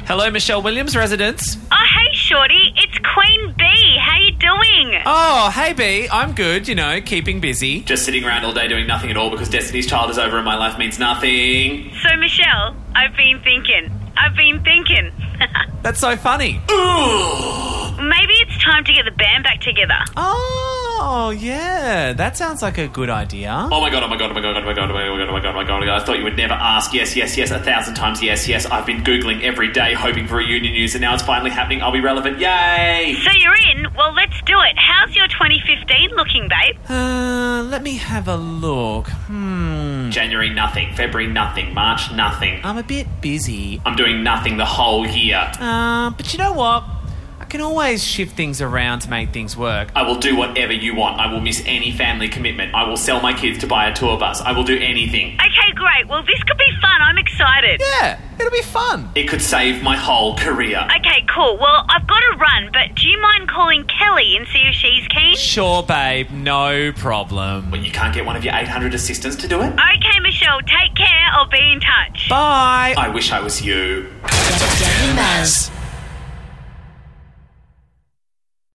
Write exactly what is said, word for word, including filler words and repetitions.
Hello, Michelle Williams, residence. Oh, hey, Shorty. It's Queen Bee. How you doing? Oh, hey, B. I'm good, you know, keeping busy. Just sitting around all day doing nothing at all because Destiny's Child is over and my life means nothing. So, Michelle, I've been thinking. I've been thinking. That's so funny. Maybe it's time to get the band back together. Oh, yeah. That sounds like a good idea. Oh my god, oh my god, oh my god, oh my god, oh my god, oh my god, oh my god, oh my god. I thought you would never ask. Yes, yes, yes, a thousand times yes, yes. I've been Googling every day hoping for reunion news and now it's finally happening. I'll be relevant. Yay! So you're in? Well, let's do it. How's your twenty fifteen looking, babe? Uh, let me have a look. Hmm. January nothing, February nothing, March nothing. I'm a bit busy. I'm doing nothing the whole year. Uh, but you know what? I can always shift things around to make things work. I will do whatever you want. I will miss any family commitment. I will sell my kids to buy a tour bus. I will do anything. Okay, great. Well, this could be fun. I'm excited. Yeah, it'll be fun. It could save my whole career. Okay, cool. Well, I've got to run, but do you mind calling Kelly and see if she's keen? Sure, babe. No problem. But you can't get one of your eight hundred assistants to do it? Okay, Michelle. Take care. I'll be in touch. Bye. I wish I was you. Danny Maz.